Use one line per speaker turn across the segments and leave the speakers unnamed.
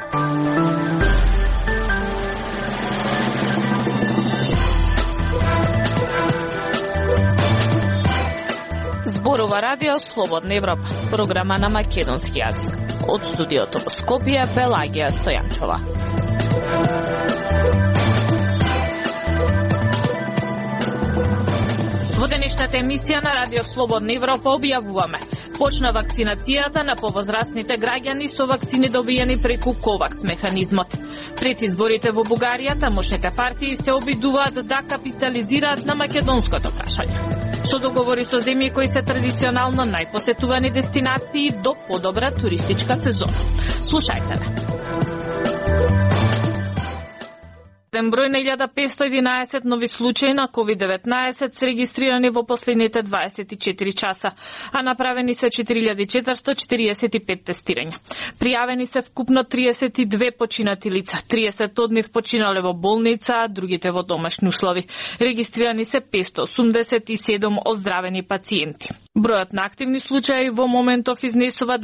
Зборува радио Слободна Европа, програма на македонски јазик. Од студиото во Скопје, Пелагија Стојанчова. Во денешната емисија на радио Слободна Европа објавуваме: почна вакцинацијата на повозрастните граѓани со вакцини добиени преку Ковакс механизмот. Пред изборите во Бугарија, тамошните партии се обидуваат да капитализираат на македонското прашање, со договори со земји кои се традиционално најпосетувани дестинации до подобра туристичка сезона. Слушајте ме. Број на 1511 нови случаи на COVID-19 се регистрирани во последните 24 часа, а направени се 4445 тестирања. Пријавени се вкупно 32 починати лица, 30 од нив починале во болница, а другите во домашни услови. Регистрирани се 587 оздравени пациенти. Бројот на активни случаи во моментов изнесува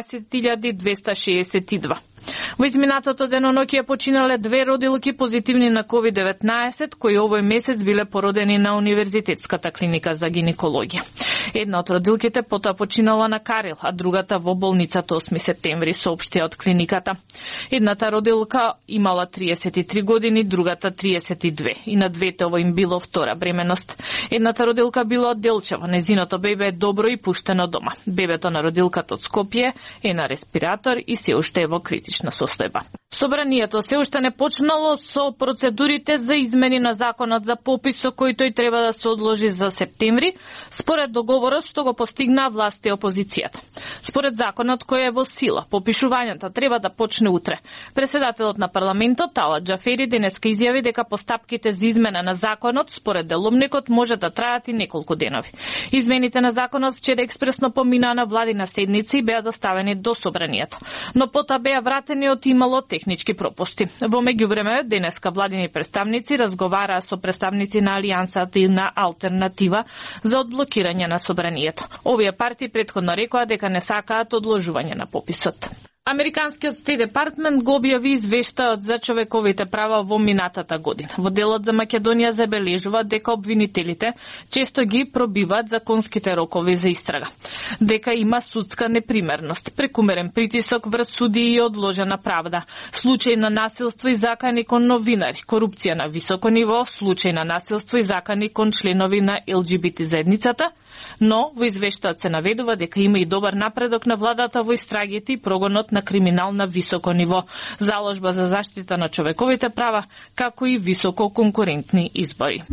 19262. Во изминатото деноноќие починале 2 родилки позитивни на COVID-19, кои овој месец биле породени на Универзитетската клиника за гинекологија. Една од родилките потоа починала на Карел, а другата во болницата 8 септември, соопшти од клиниката. Едната родилка имала 33 години, другата 32, и на двете ово им било втора бременост. Едната родилка била од Делчево, незиното бебе е добро и пуштено дома. Бебето на родилката од Скопје е на респиратор и се уште е во критична состојба. Собранието се уште не почнало со процедурите за измени на законот за попис, со кој тој треба да се одложи за септември, според договорот што го постигнаа власт и опозицијата. Според законот кој е во сила, попишувањето треба да почне утре. Председателот на парламентот Талат Џафери денеска изјави дека постапките за измена на законот според делумникот може да траат и неколку денови. Измените на законот вчера експресно поминаа на владина седница и беа доставени до собранието, но потоа беа вратени од имало технички пропусти. Во меѓувреме, денеска владини представници разговараа со представници на Алијансата и на Алтернатива за одблокирање на собранието. Овие партии претходно рекоа дека не сакаат одложување на пописот. Американскиот Стейт Департмент го објави извештајот за човековите права во минатата година. Во делот за Македонија забележува дека обвинителите често ги пробиваат законските рокови за истрага, дека има судска непримерност, прекумерен притисок врз судии и одложена правда, случај на насилство и закани кон новинари, корупција на високо ниво, случај на насилство и закани кон членови на ЛГБТ заедницата, но во извештајот се наведува дека има и добар напредок на владата во истрагите и прогонот на криминал на високо ниво, заложба за заштита на човековите права, како и високо конкурентни избори.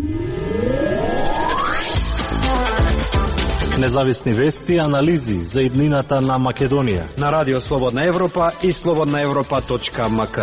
Независни вести и анализи за иднината на Македонија
на Радио Слободна Европа и slobodnaevropa.mk.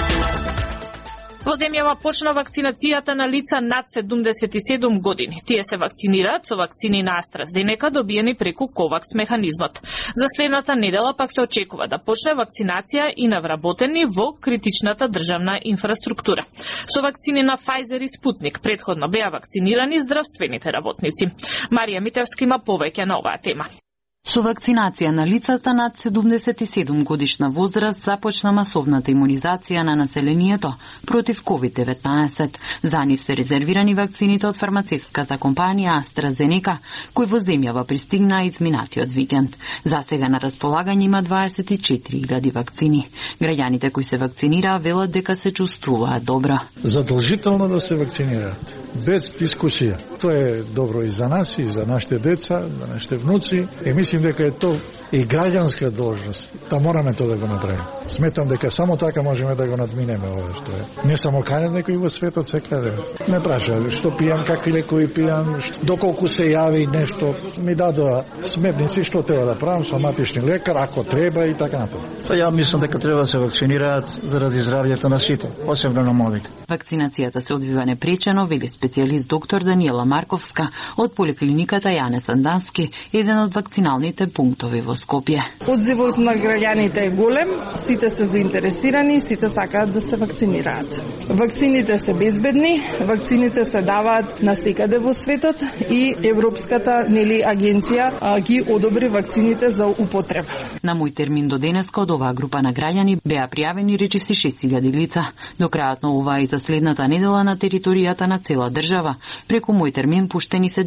Во земјава почна вакцинацијата на лица над 77 години. Тие се вакцинираат со вакцини на AstraZeneca добиени преку Ковакс механизмот. За следната недела пак се очекува да почне вакцинација и на вработени во критичната државна инфраструктура. Со вакцини на Pfizer и Sputnik претходно беа вакцинирани здравствените работници. Марија Митевска има повеќе на оваа тема.
Со вакцинација на лицата над 77 годишна возраст започна масовната имунизација на населението против COVID-19. За нив се резервирани вакцините од фармацевската компанија AstraZeneca, кој во земјава пристигна изминатиот викенд. За сега на располагање има 24.000 вакцини. Граѓаните кои се вакцинираа велат дека се чувствуваат добро.
Задолжително да се вакцинираат, без дискусија. Тоа е добро и за нас, и за нашите деца, за нашите внуци. И мислим дека е тоа и граѓанска должност. Да мораме тоа да го направиме. Сметам дека само така можеме да го надминеме ова што е. Не само канат некои во светот секаде. Не праша што пијам, какви лекови пијам, доколку се јави нешто, ми дадоа смерници што треба да правам со матични лекар, ако треба и така натаму.
Ја мислам дека треба да се вакцинираат заради здравјето на сите, посебно на младите.
Вакцинацијата се одвива непречено, вели специјалист доктор Даниела Марковска од поликлиниката Јане Сандански, еден од вакциналните пунктови во Скопје.
Одзивот на граѓаните е голем, сите се заинтересирани, сите сакаат да се вакцинираат. Вакцините се безбедни, вакцините се даваат насекаде во светот и Европската агенција ги одобри вакцините за употреба.
На мој термин до денеска од оваа група на граѓани беа пријавени речиси 6000 лица. До крајот на оваа и за следната недела на територијата на цела држава, преку мој термин пуштени се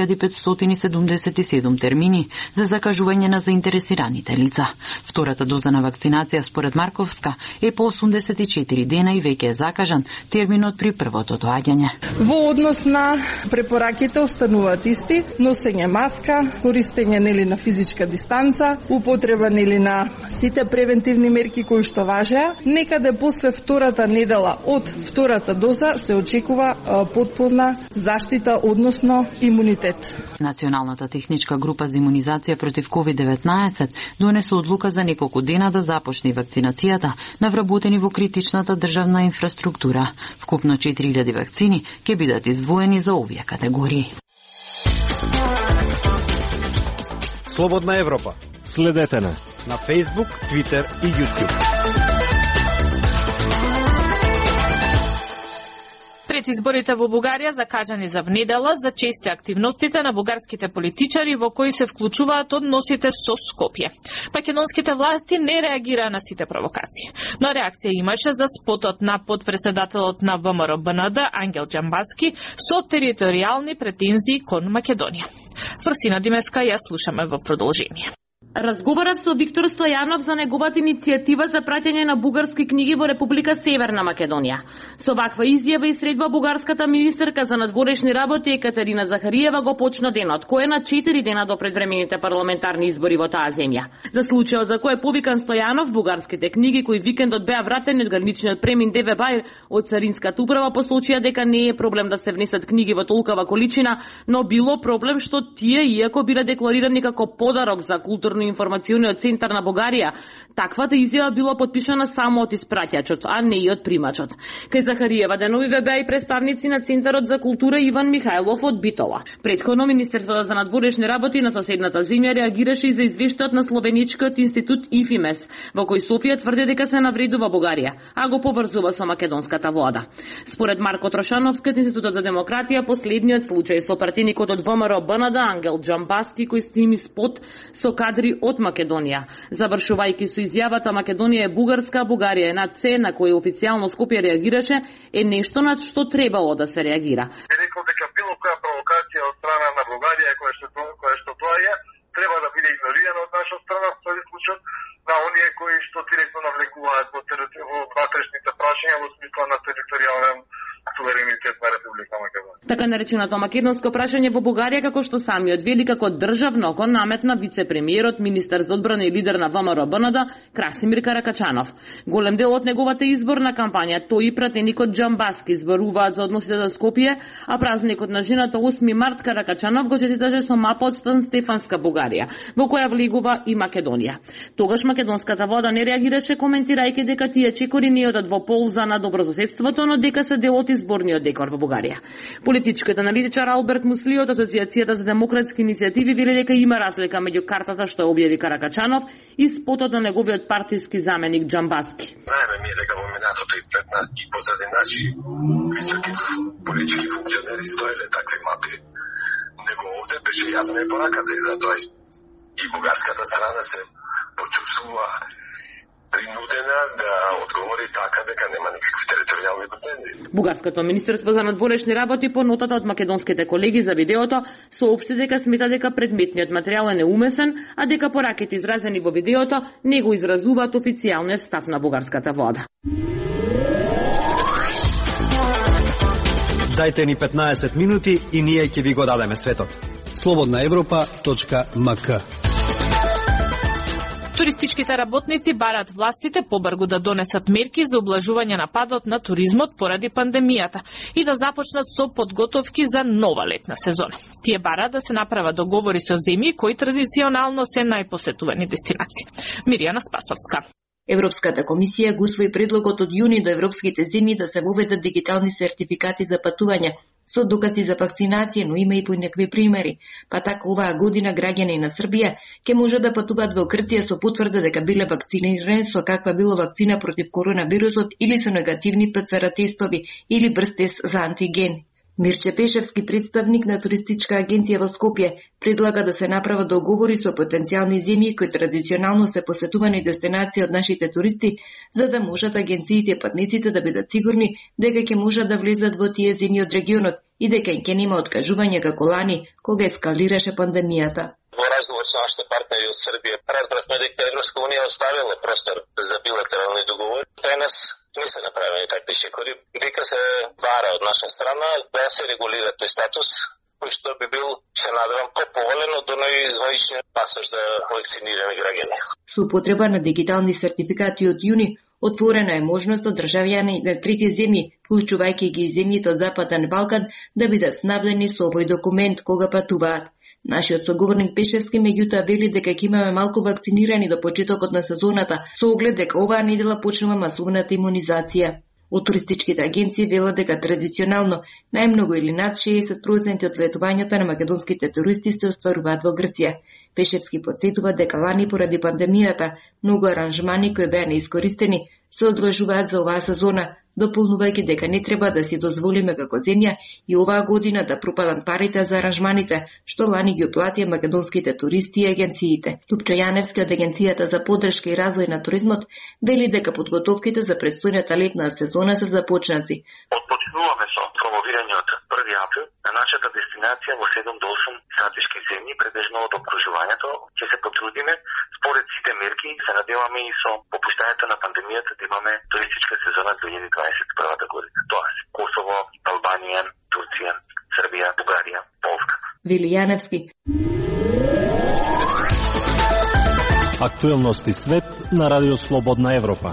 9577 термини за закажување на заинтересираните лица. Втората доза на вакцинација според Марковска е по 84 дена и веќе е закажан терминот при првото доаѓање.
Во однос на препораките остануваат исти: носење маска, користење на физичка дистанца, употреба на сите превентивни мерки кои што важеа. Некаде после втората недела од втората доза се очекува потполна заштита, односно имунитет.
Националната техничка група за имунизација против COVID-19 донесе одлука за неколку дена да започне вакцинацијата на вработени во критичната државна инфраструктура. Вкупно 4000 вакцини ќе бидат издвоени за овие категории.
Слободна Европа.
Следете на
Facebook, Twitter и YouTube.
Пред изборите во Бугарија закажани за внедела зачести активностите на бугарските политичари во кои се вклучуваат односите со Скопје. Македонските власти не реагираа на сите провокации, но реакција имаше за спотот на подпредседателот на ВМРО БНД Ангел Џамбаски со територијални претензии кон Македонија. Фрсина Димеска ја слушаме во продолжение.
Разговарав со Виктор Стојанов за неговата иницијатива за праќање на бугарски книги во Република Северна Македонија. Со ваква изјава и средба бугарската министерка за надворешни работи Екатерина Захариева го почна денот, кој е на 4 дена до предвремените парламентарни избори во таа земја. За случајот за кој е повикан Стојанов, бугарските книги кои викендот беа вратени од граничниот премин ДВ Бајр од Царинската управа посочија дека не е проблем да се внесат книги во толкова количина, но било проблем што тие, иако биле декларирани како подарок за културно-информациониот центар на Бугарија, таквата изјава било подпишана само од испраќачот, а не и од примачот. Кај Захариева деновиве беа и представници на Центарот за култура Иван Михајлов од Битола. Предходно Министерството за надворешни работи на соседната земја реагираше и за извештајот на Словеничкиот институт ИФИМЕС, во кој Софија тврди дека се навредува Бугарија, а го поврзува со македонската влада. Според Марко Трошановски од Институтот за демократија, последниот случај со пратеникот од ВМРО БНД Ангел Џамбаски кој сними спот со кадри од Македонија. Завршувајќи со изјавата Македонија е бугарска, Бугарија е над се, на кој официјално Скопје реагираше, е нешто на што требало да се реагира.
Рекол дека било која провокација од страна на Бугарија која што доаѓа треба да биде игнорирана од наша страна во тој случај на оние кои што директно навлекуваат во внатрешните прашања во смисла на територијален суверенитет на Република Македонија.
Така нареченото македонско прашање во Бугарија, како што самиот вели, како државно го наметна вице-премиерот, министер за одбрана и лидер на ВМРО БНД Красимир Каракачанов. Голем дел од неговата изборна кампања тој и пратеникот Џамбаски зборуваат за односите за Скопје, а празникот на жената 8 март Каракачанов го честиташе со мапа од Сан Стефанска Бугарија, во која влегува и Македонија. Тогаш македонската влада не реагираше, коментирајќи дека тие чекори не одат во полза на добрососедството, но дека се дел од изборниот декор во Бугарија. Политичкиот аналитичар Алберт Мусли од Асоциацијата за демократски иницијативи вели дека има разлика меѓу картата што објави Каракачанов и спотот на неговиот партиски заменик Џамбаски.
Знаеме ми дека во минатото и пред и позади наши високи политички функционери стоеле такви мапи, него овде беше јасна и пораката и затоа и бугарската страна се почувствува принудена да одговори така дека нема никакви територијални претензии.
Бугарското министерство за надворешни работи по нотата од македонските колеги за видеото соопшти дека смета дека предметниот материјал е неумесен, а дека пораките изразени во видеото не го изразуваат официјалниот став на бугарската влада.
Дајте ни 15 минути и ние ќе ви го дадеме светот. slobodnaevropa.mk.
Туристичките работници бараат властите побрзо да донесат мерки за облажување на падот на туризмот поради пандемијата и да започнат со подготовки за нова летна сезона. Тие бараат да се направат договори со земји кои традиционално се најпосетувани дестинации. Миријана Спасовска.
Европската комисија го усвои предлогот од јуни до европските земји да се воведат дигитални сертификати за патување, со докази за вакцинација, но има и понекви примери. Па така оваа година граѓани на Србија ќе може да патуваат во Грција со потврда дека биле вакцинирани со каква било вакцина против коронавирусот или со негативни ПЦР тестови или брз тест за антиген. Мирче Пешевски, представник на туристичка агенција во Скопје, предлага да се направат договори со потенцијални земји кои традиционално се посетувани дестинации од нашите туристи, за да можат агенциите и патниците да бидат сигурни дека ќе можат да влезат во тие земји од регионот и дека ќе нема откажување како лани кога ескалираше пандемијата.
Во разговор со нашите партнери од Србија, разбравме дека Европска унија оставила простор за билатерални договори. Кај нас не се направени такви шекори, дека се бара од наша страна да се регулира тој статус, кој што би бил, се надевам, поповолен од оној званичен пасош за вакцинирани граѓани.
Со употреба на дигитални сертификати од јуни, отворена е можност од државјани на трети земји, вклучувајќи ги и земјите од Западен Балкан, да бидат снабдени со овој документ кога патуваат. Нашиот соговорник Пешевски меѓутоа вели дека ќе имаме малку вакцинирани до почетокот на сезоната, со оглед дека оваа недела почнува масовната имунизација. Од туристичките агенции велат дека традиционално најмногу или над 60% од летувањата на македонските туристи се остваруваат во Грција. Пешевски потсетува дека лани поради пандемијата многу аранжмани кои беа неискористени се одложуваат за оваа сезона, дополнувајќи дека не треба да си дозволиме како земја и оваа година да пропадат парите за аранжманите што лани ги оплатија македонските туристи и агенциите. Лупчо Јаневски од Агенцијата за поддршка и развој на туризмот вели дека подготовките за престојната летна сезона се започнати.
Почнуваме со промовирање од 1 април на нашата дестинација во 7 до 8 стратешки земји, пrebежно од обкружувањето. Ќе се потрудиме според сите мерки, се надеваме и со попуштањето на пандемијата да имаме туристичка сезона 2021 година. Тоа се Косово, Албанија, Турција, Србија, Бугарија, Полска.
Вели Јаневски.
Актуелности свет на Радио Слободна Европа.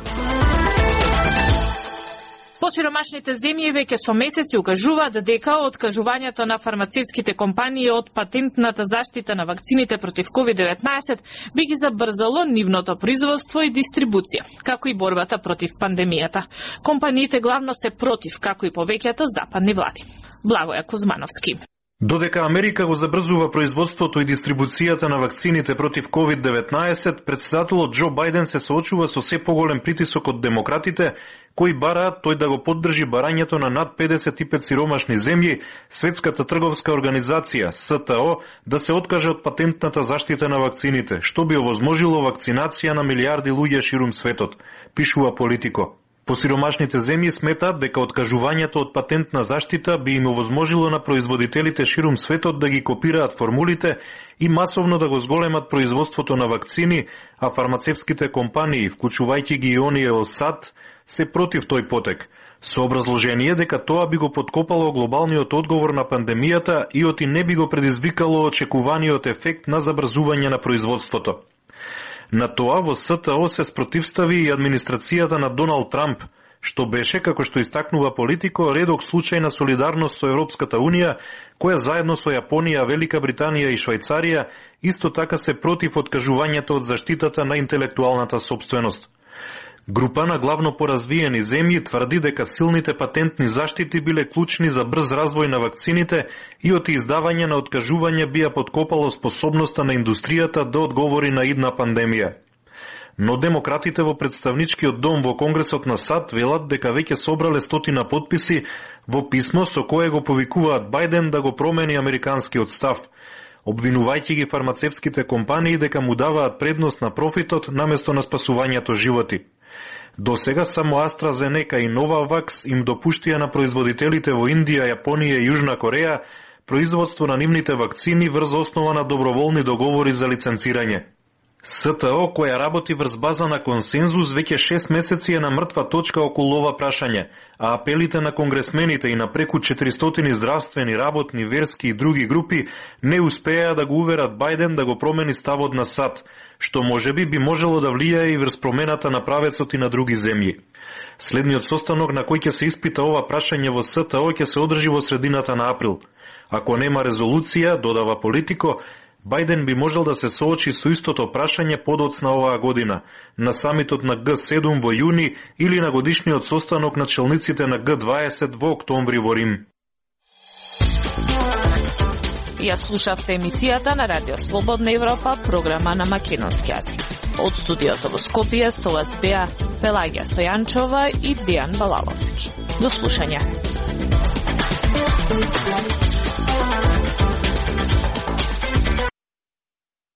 Посиромашните земји веќе со месеци укажуваат дека откажувањето на фармацевските компании од патентната заштита на вакцините против COVID-19 би ги забрзало нивното производство и дистрибуција, како и борбата против пандемијата. Компаниите главно се против, како и повеќето западни влади. Благоја Кузмановски.
Додека Америка го забрзува производството и дистрибуцијата на вакцините против COVID-19, председателот Џо Бајден се соочува со се поголем притисок од демократите, кои бараат тој да го поддржи барањето на над 55 сиромашни земји, Светската трговска организација, СТО, да се откаже од патентната заштита на вакцините, што би овозможило вакцинација на милиарди луѓе ширум светот, пишува Политико. Посиромашните земји сметаат дека откажувањето од патентна заштита би им овозможило на производителите ширум светот да ги копираат формулите и масовно да го зголемат производството на вакцини, а фармацевските компании, вклучувајќи ги и оние од САД, се против тој потек, со образложение дека тоа би го подкопало глобалниот одговор на пандемијата и оти не би го предизвикало очекуваниот ефект на забрзување на производството. На тоа во СТО се спротивстави и администрацијата на Доналд Трамп, што беше, како што истакнува Политико, редок случај на солидарност со Европската Унија, која заедно со Јапонија, Велика Британија и Швајцарија исто така се против откажувањето од заштитата на интелектуалната сопственост. Група на главно поразвиени земји тврди дека силните патентни заштити биле клучни за брз развој на вакцините и оти издавање на откажување бија подкопало способноста на индустријата да одговори на идна пандемија. Но демократите во представничкиот дом во Конгресот на САД велат дека веќе собрале 100 потписи во писмо со кое го повикуваат Бајден да го промени американскиот став, обвинувајќи ги фармацевските компании дека му даваат предност на профитот наместо на спасувањето животи. До сега само AstraZeneca и Novavax им допуштија на производителите во Индија, Јапонија и Јужна Кореја производство на нивните вакцини врз основа на доброволни договори за лиценцирање. СТО, која работи врз база на консензус, веќе 6 месеци е на мртва точка околу ова прашање, а апелите на конгресмените и на преку 400 здравствени, работни, верски и други групи не успеа да го уверат Бајден да го промени ставот на САД, што можеби би можело да влијае и врз промената на правецот и на други земји. Следниот состанок на кој ќе се испита ова прашање во СТО ќе се одржи во средината на април. Ако нема резолуција, додава Политико, Бајден би можел да се соочи со истото прашање подоцна оваа година, на самитот на Г7 во јуни или на годишниот состанок на челниците на Г20 во октомври во Рим.
Ја слушавте емисијата на Радио Слободна Европа, програма на македонски јазик. Од студиото во Скопје со вас беа Пелагија Стојанчова и Дијан Балаловски. До слушање.